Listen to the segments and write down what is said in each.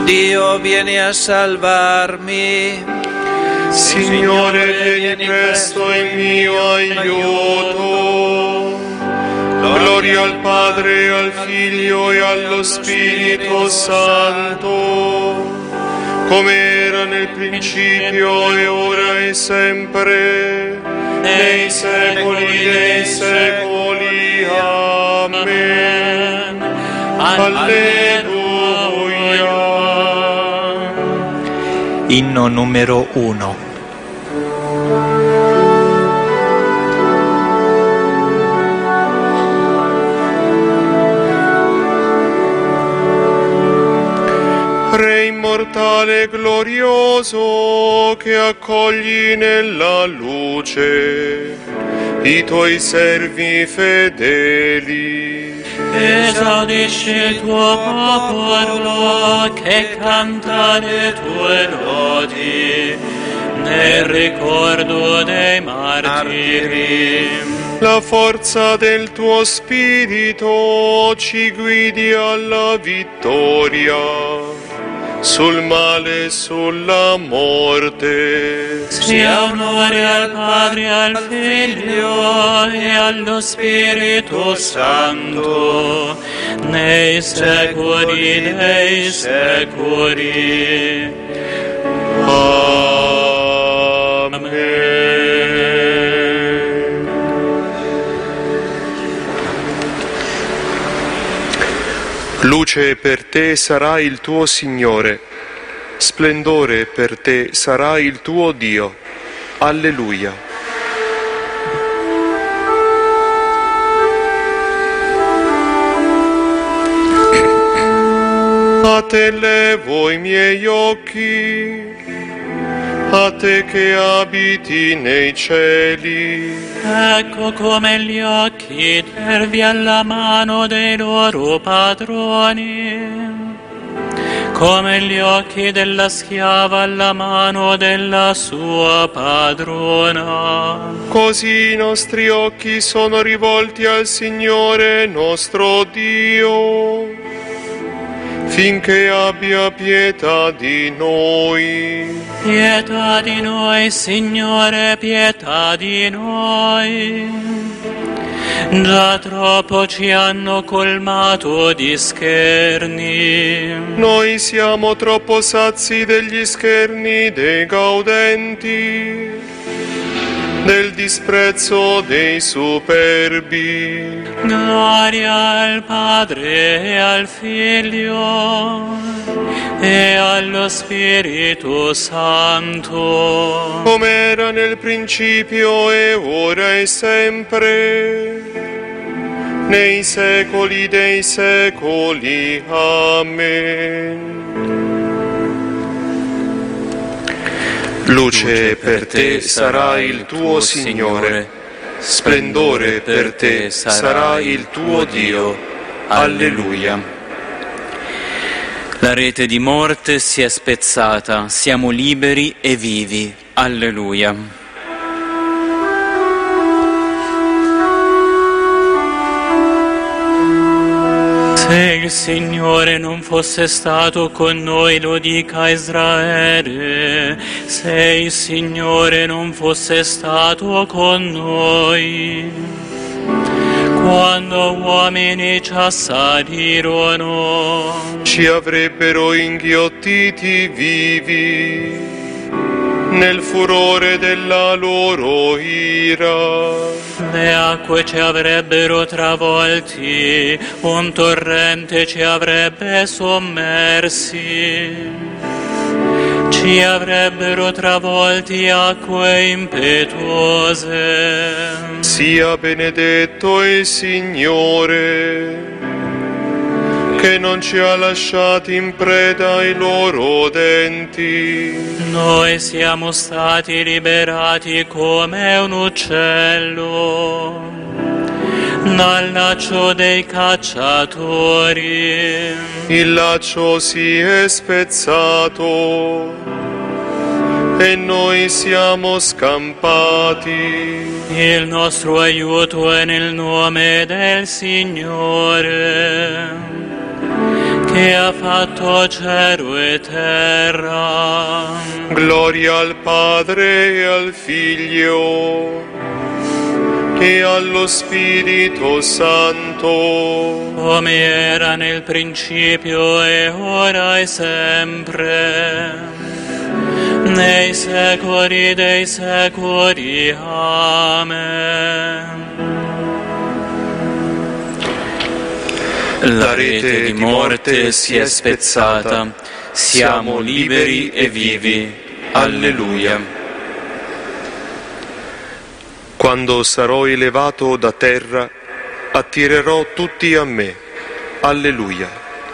Dio, vieni a salvarmi. Signore, vieni presto in mio aiuto. Gloria al Padre, al Figlio e allo Spirito Santo, come era nel principio e ora e sempre, nei secoli dei secoli. Amen. Alleluia. Inno numero 1. Re immortale e glorioso, che accogli nella luce i tuoi servi fedeli. Esaudisci il tuo popolo che canta le tue lodi nel ricordo dei martiri. La forza del tuo spirito ci guidi alla vittoria sul male e sulla morte. Sia onore al Padre, al Figlio e allo Spirito Santo, nei secoli dei secoli. Amen. Luce per te sarà il tuo Signore, splendore per te sarà il tuo Dio. Alleluia. A te levo i miei occhi, a te che abiti nei cieli. Ecco come gli occhi servi alla mano dei loro padroni, come gli occhi della schiava alla mano della sua padrona. Così i nostri occhi sono rivolti al Signore nostro Dio, finché abbia pietà di noi. Pietà di noi, Signore, pietà di noi. Già troppo ci hanno colmato di scherni. Noi siamo troppo sazi degli scherni dei gaudenti, del disprezzo dei superbi. Gloria al Padre e al Figlio e allo Spirito Santo, come era nel principio e ora e sempre, nei secoli dei secoli. Amen. Luce per te sarà il tuo Signore, splendore per te sarà il tuo Dio. Alleluia. La rete di morte si è spezzata, siamo liberi e vivi. Alleluia. Se il Signore non fosse stato con noi, lo dica Israele, se il Signore non fosse stato con noi, quando uomini ci assalirono, ci avrebbero inghiottiti vivi nel furore della loro ira. le acque ci avrebbero travolti, un torrente ci avrebbe sommersi, ci avrebbero travolti acque impetuose. Sia benedetto il Signore, che non ci ha lasciati in preda ai loro denti. Noi siamo stati liberati come un uccello dal laccio dei cacciatori. Il laccio si è spezzato e noi siamo scampati. Il nostro aiuto è nel nome del Signore, che ha fatto cielo e terra. Gloria al Padre e al Figlio e allo Spirito Santo, come era nel principio e ora e sempre, nei secoli dei secoli. Amen. La rete di morte si è spezzata, siamo liberi e vivi. Alleluia. Quando sarò elevato da terra, attirerò tutti a me. Alleluia.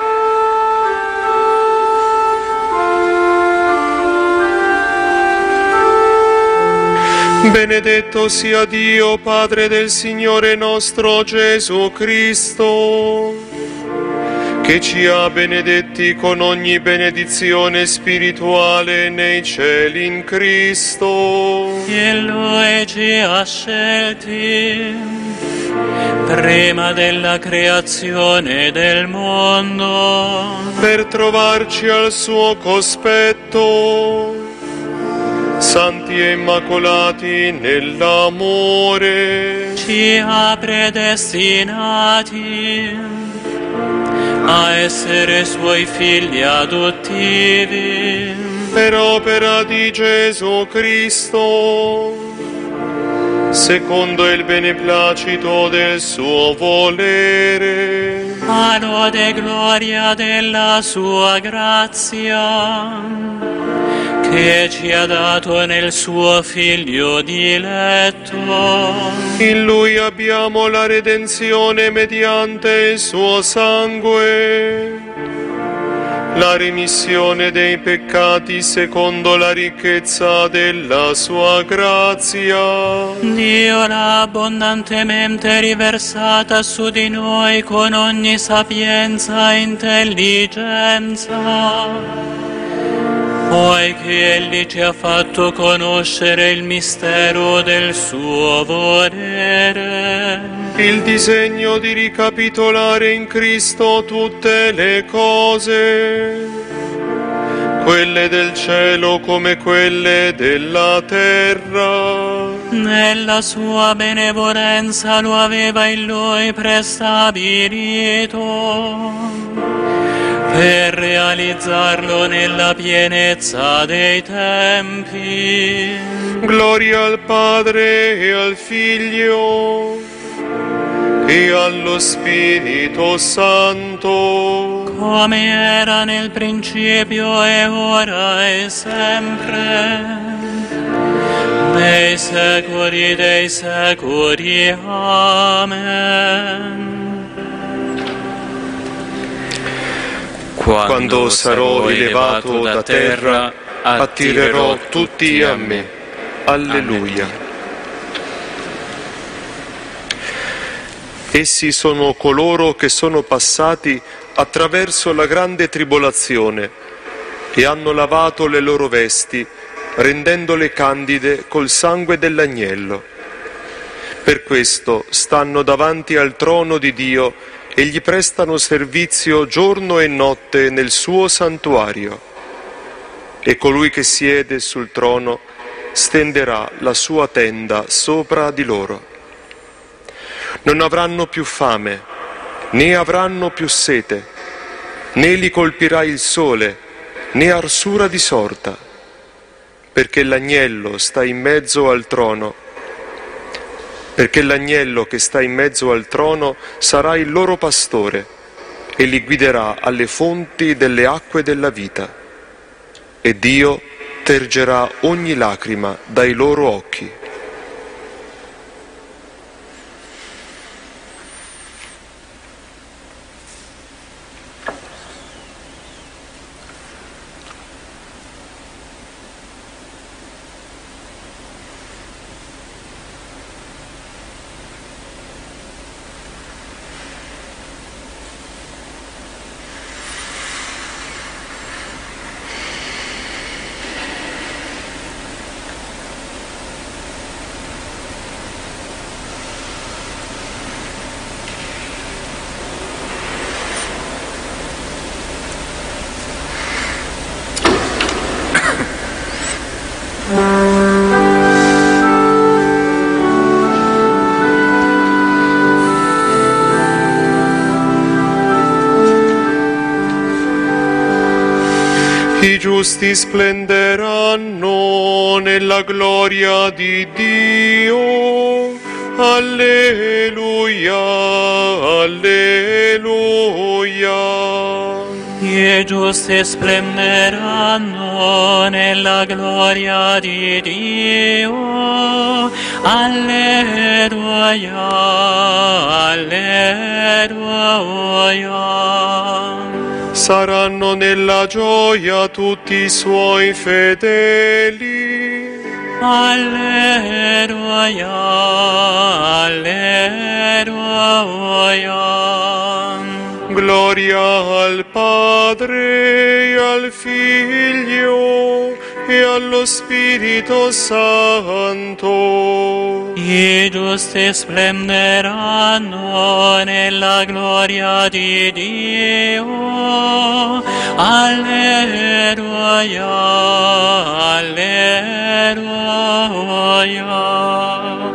Benedetto sia Dio, Padre del Signore nostro Gesù Cristo, che ci ha benedetti con ogni benedizione spirituale nei cieli in Cristo. E Lui ci ha scelti prima della creazione del mondo, per trovarci al suo cospetto, santi e immacolati nell'amore. ci ha predestinati a essere Suoi figli adottivi, Per opera di Gesù Cristo, secondo il beneplacito del suo volere, a lode e gloria della Sua grazia, che ci ha dato nel Suo Figlio diletto. in Lui abbiamo la redenzione mediante il suo sangue, la remissione dei peccati secondo la ricchezza della sua grazia. Dio l'ha abbondantemente riversata su di noi con ogni sapienza e intelligenza, poiché Egli ci ha fatto conoscere il mistero del suo volere, Il disegno di ricapitolare in Cristo tutte le cose, quelle del cielo come quelle della terra. nella sua benevolenza lo aveva in Lui prestabilito, per realizzarlo nella pienezza dei tempi. Gloria al Padre e al Figlio e allo Spirito Santo, come era nel principio e ora e sempre, nei secoli dei secoli. Amen. Quando sarò elevato da terra, attirerò tutti a me. Alleluia. Essi sono coloro che sono passati attraverso la grande tribolazione e hanno lavato le loro vesti, rendendole candide col sangue dell'agnello. Per questo stanno davanti al trono di Dio e gli prestano servizio giorno e notte nel suo santuario. E colui che siede sul trono stenderà la sua tenda sopra di loro. Non avranno più fame, né avranno più sete, né li colpirà il sole, né arsura di sorta, perché l'agnello sta in mezzo al trono. Perché l'agnello che sta in mezzo al trono sarà il loro pastore e li guiderà alle fonti delle acque della vita. E Dio tergerà ogni lacrima dai loro occhi. I giusti splenderanno nella gloria di Dio. Alleluia, alleluia. I giusti splenderanno nella gloria di Dio. Alleluia, alleluia. Saranno nella gioia tutti i suoi fedeli. Alleluia, alleluia. Gloria al Padre, e al Figlio, e allo Spirito Santo. I giusti splenderanno nella gloria di Dio. Alleluia, alleluia.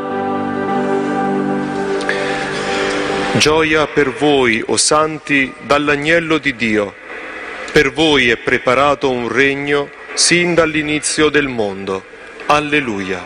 Gioia per voi, o santi, dall'agnello di Dio. Per voi è preparato un regno sin dall'inizio del mondo. Alleluia.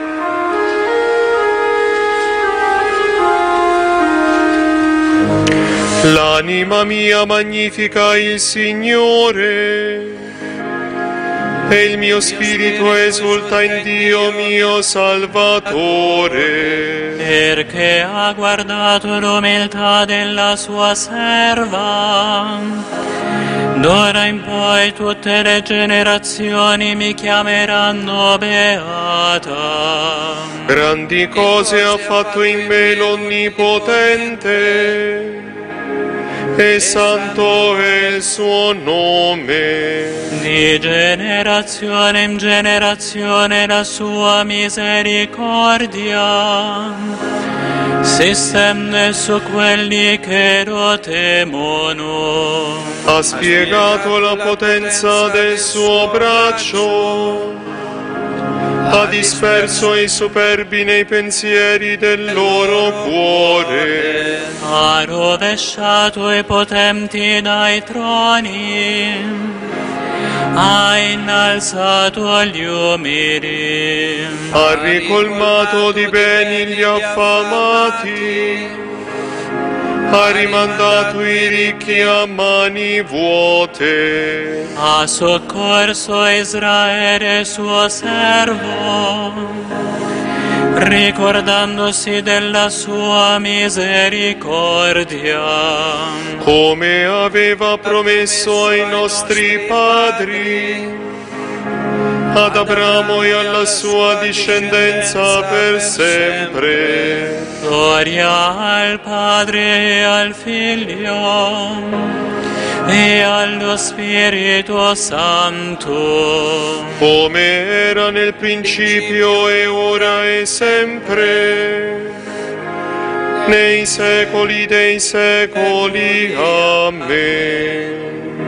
L'anima mia magnifica il Signore, e il mio spirito esulta in Dio mio Salvatore. Perché ha guardato l'umiltà della sua serva. D'ora in poi tutte le generazioni mi chiameranno beata. Grandi cose ha fatto in me l'Onnipotente, e santo è il suo nome. Di generazione in generazione la sua misericordia si stende su quelli che lo temono. Ha spiegato la potenza del suo braccio, ha disperso i superbi nei pensieri del loro cuore. Ha rovesciato i potenti dai troni, ha innalzato gli umili, Ha ricolmato di beni gli affamati, ha rimandato i ricchi a mani vuote. ha soccorso Israele suo servo, ricordandosi della sua misericordia, come aveva promesso ai nostri padri, ad Abramo e alla sua discendenza per sempre. gloria al Padre e al Figlio e allo Spirito Santo, come era nel principio e ora e sempre, nei secoli dei secoli. Amen.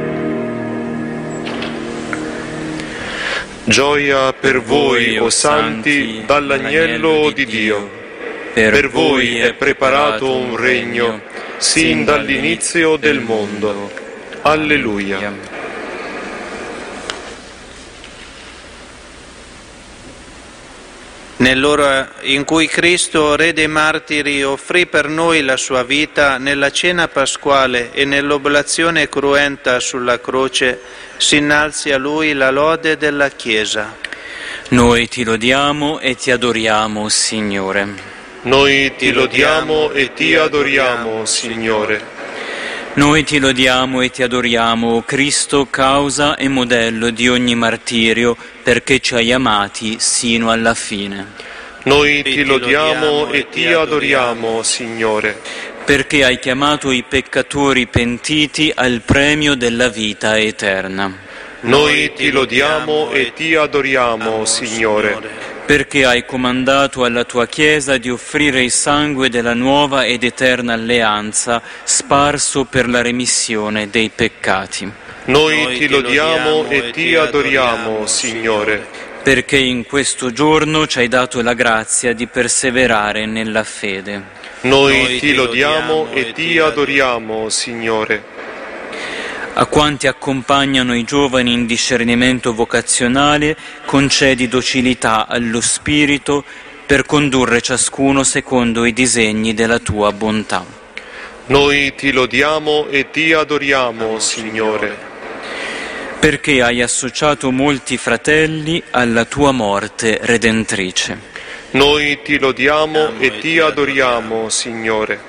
Gioia per voi, o santi, dall'agnello di Dio. Per voi è preparato un regno, sin dall'inizio del mondo. Alleluia. Nell'ora in cui Cristo, Re dei martiri, offrì per noi la sua vita, nella cena pasquale e nell'oblazione cruenta sulla croce, si innalzi a Lui la lode della Chiesa. Noi ti lodiamo e ti adoriamo, Signore. Noi ti lodiamo e ti adoriamo, Signore. Noi ti lodiamo e ti adoriamo, o Cristo, causa e modello di ogni martirio, perché ci hai amati sino alla fine. Noi ti lodiamo e ti adoriamo, Signore. Perché hai chiamato i peccatori pentiti al premio della vita eterna. Noi ti lodiamo e ti adoriamo, Signore. Perché hai comandato alla tua Chiesa di offrire il sangue della nuova ed eterna alleanza, sparso per la remissione dei peccati. Noi ti lodiamo e ti adoriamo, Signore. Perché in questo giorno ci hai dato la grazia di perseverare nella fede. Noi ti lodiamo e ti adoriamo, Signore. A quanti accompagnano i giovani in discernimento vocazionale, concedi docilità allo Spirito per condurre ciascuno secondo i disegni della tua bontà. Noi ti lodiamo e ti adoriamo, Signore, perché hai associato molti fratelli alla tua morte redentrice. Noi ti lodiamo e ti adoriamo, Signore.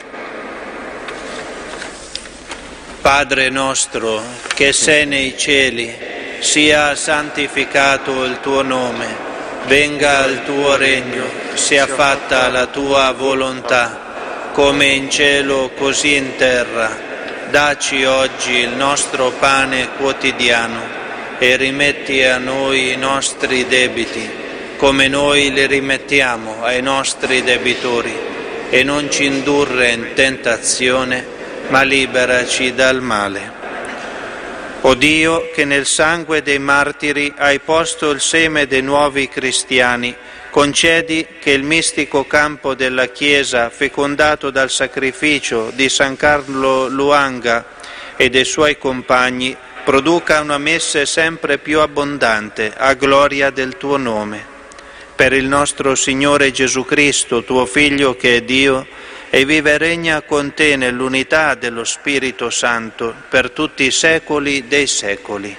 Padre nostro, che sei nei cieli, sia santificato il tuo nome, venga il tuo regno, sia fatta la tua volontà, come in cielo così in terra. Dacci oggi il nostro pane quotidiano e rimetti a noi i nostri debiti, come noi li rimettiamo ai nostri debitori, e non ci indurre in tentazione, ma liberaci dal male. O Dio, che nel sangue dei martiri hai posto il seme dei nuovi cristiani, concedi che il mistico campo della Chiesa, fecondato dal sacrificio di San Carlo Luanga e dei suoi compagni, produca una messe sempre più abbondante a gloria del tuo nome. Per il nostro Signore Gesù Cristo, tuo Figlio che è Dio, e vive e regna con te nell'unità dello Spirito Santo per tutti i secoli dei secoli.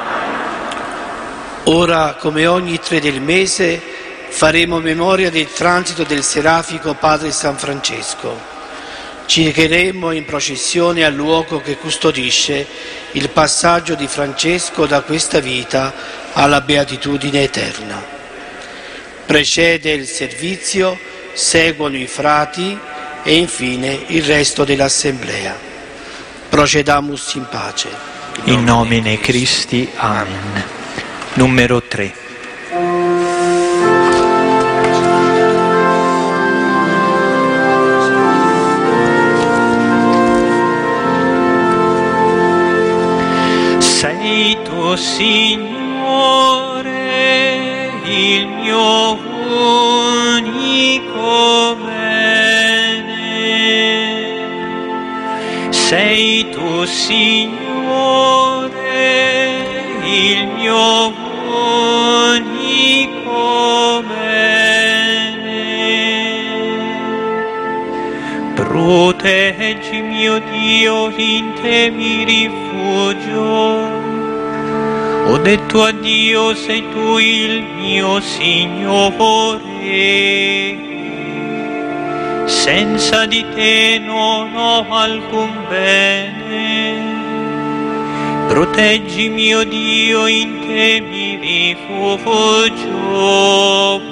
Ora, come ogni 3 del mese, faremo memoria del transito del serafico Padre San Francesco. Ci recheremo in processione al luogo che custodisce il passaggio di Francesco da questa vita alla beatitudine eterna. Precede il servizio, seguono i frati e infine il resto dell'assemblea. Procedamus in pace. In nomine Christi. Amen. Numero 3. Sei tu, Signore, il mio unico bene. Sei tu, Signore, il mio unico bene. Proteggi, mio Dio, in te mi rifugio. Ho detto a Dio, sei tu il mio Signore. Senza di te non ho alcun bene. Proteggi, mio Dio, in te mi rifugio.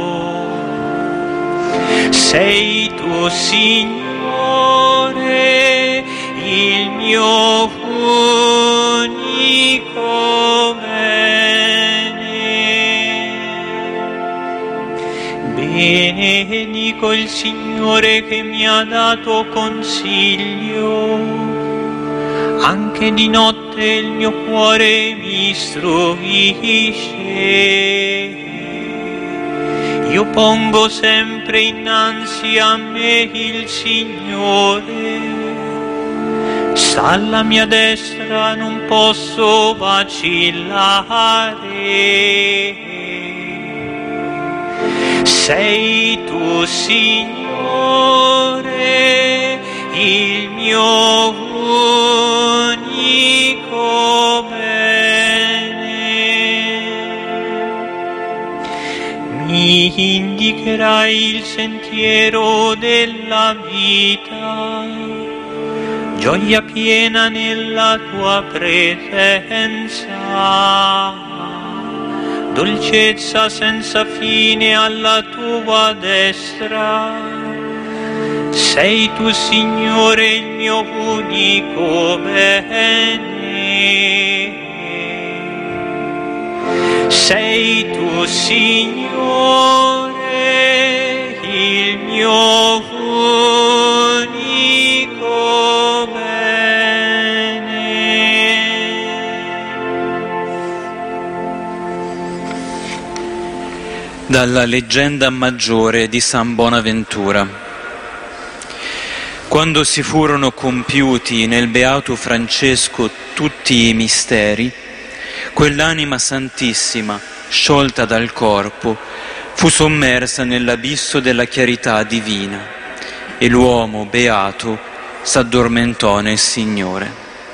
Sei tu, Signore, il mio unico bene. Benedico il Signore che mi ha dato consiglio, anche di notte il mio cuore mi istruisce. Io pongo sempre innanzi a me il Signore, sta alla mia destra, non posso vacillare. Sei tu, Signore, il mio unico bene. Mi indicherai il sentiero della vita, gioia piena nella tua presenza, dolcezza senza fine alla tua destra. Sei tu, Signore, il mio unico bene. Sei tu, Signore, il mio unico bene. Dalla leggenda maggiore di San Bonaventura. Quando si furono compiuti nel beato Francesco tutti i misteri, quell'anima santissima, sciolta dal corpo, fu sommersa nell'abisso della chiarità divina e l'uomo beato s'addormentò nel Signore.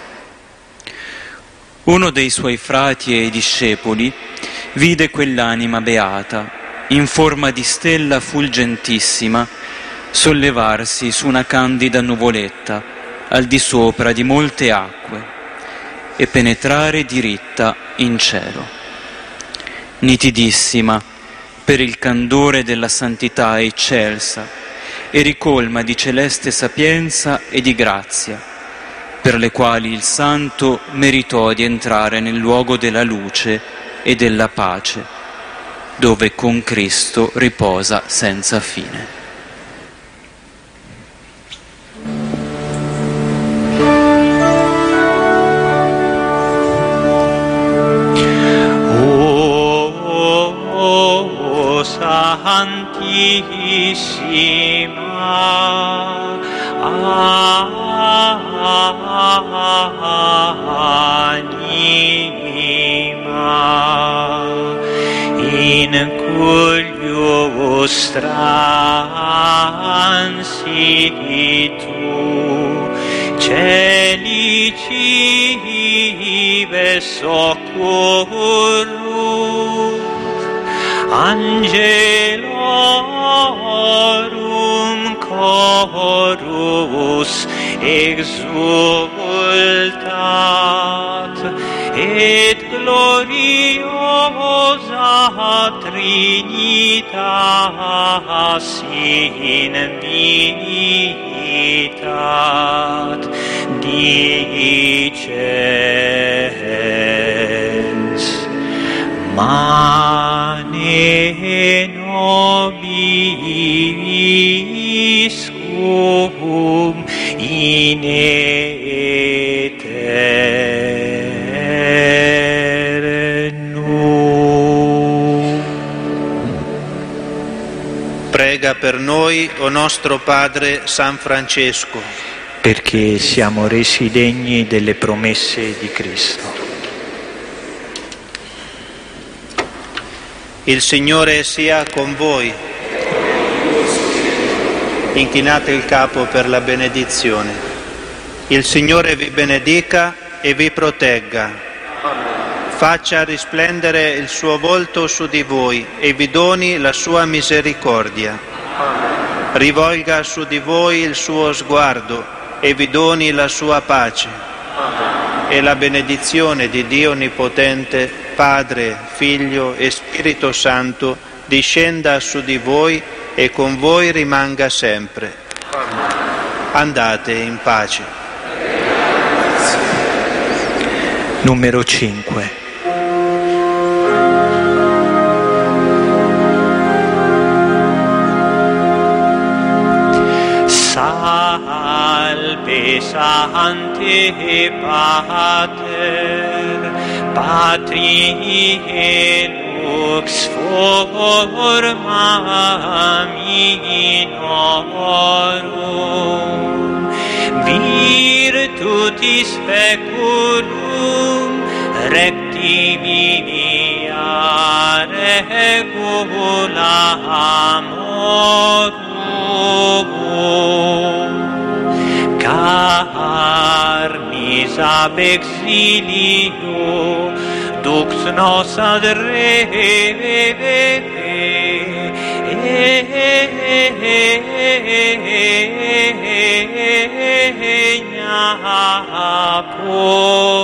Uno dei suoi frati e discepoli vide quell'anima beata, in forma di stella fulgentissima, sollevarsi su una candida nuvoletta al di sopra di molte acque e penetrare diritta in cielo. Nitidissima per il candore della santità eccelsa e ricolma di celeste sapienza e di grazia, per le quali il Santo meritò di entrare nel luogo della luce e della pace, dove con Cristo riposa senza fine. Santissima anima, in cuius transitu celi cives occurrus, Angelorum chorus exultat, et gloriosa Trinitas in venitat dicens, Mane nobiscum in aeternum. Prega per noi, o nostro Padre San Francesco, perché siamo resi degni delle promesse di Cristo. Il Signore sia con voi. Inchinate il capo per la benedizione. Il Signore vi benedica e vi protegga. Faccia risplendere il suo volto su di voi e vi doni la sua misericordia. Rivolga su di voi il suo sguardo e vi doni la sua pace. E la benedizione di Dio Onnipotente, Padre, Figlio e Spirito Santo, discenda su di voi e con voi rimanga sempre. Andate in pace. Numero 5. Salve Sancte Pater, Patri lux forma minorum, virtutis speculum rectimilia regula amorum, carnis ab exilio dux nos ad regna